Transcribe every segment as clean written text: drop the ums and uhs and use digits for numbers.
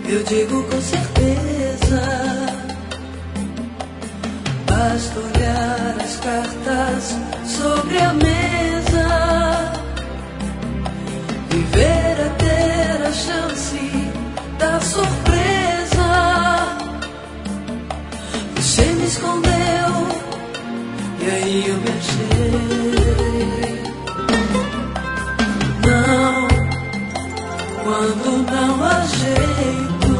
Eu digo com certeza, basta olhar as cartas sobre a mesa, viver a ter a chance da surpresa. Você me escondeu e aí eu me achei. Não, quando não há jeito,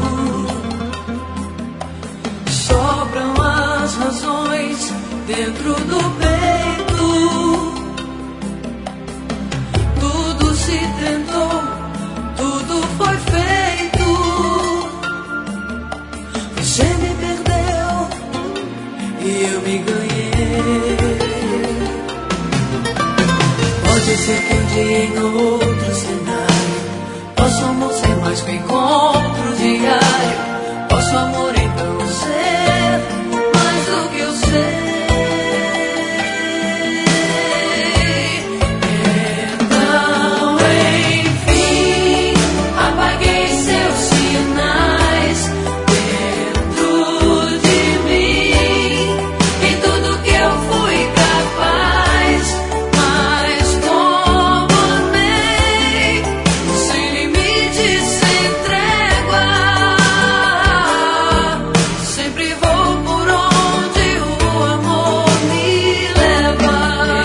sobram as razões dentro do peito. Tudo se tentou, tudo foi feito. Você me perdeu e eu me ganhei. Pode ser que um dia em outro cenário nosso amor ser mais que um encontro diário. Posso amor então ser mais do que eu sei. Então, enfim, apaguei seus sinais dentro de mim e tudo que eu fui capaz. Mas como amei, sem limites, sem trégua, sempre vou por onde o amor me leva.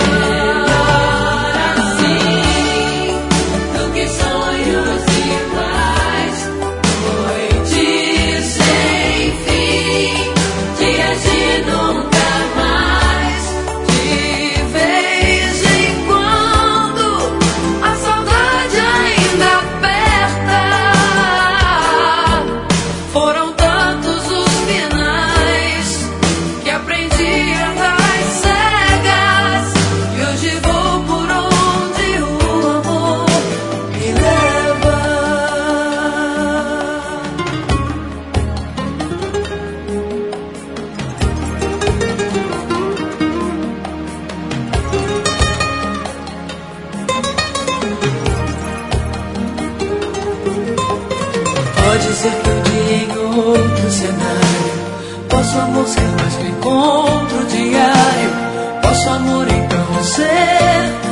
Assim, do que sonhos e mais, noites sem fim, dias de nunca mais. De vez em quando a saudade ainda aperta. Foram tantos os finais que aprendi a dar cegas, e hoje vou por onde o amor me leva. Pode ser que um dia em outro cenário posso amor ser mais que um encontro diário. Posso amor então ser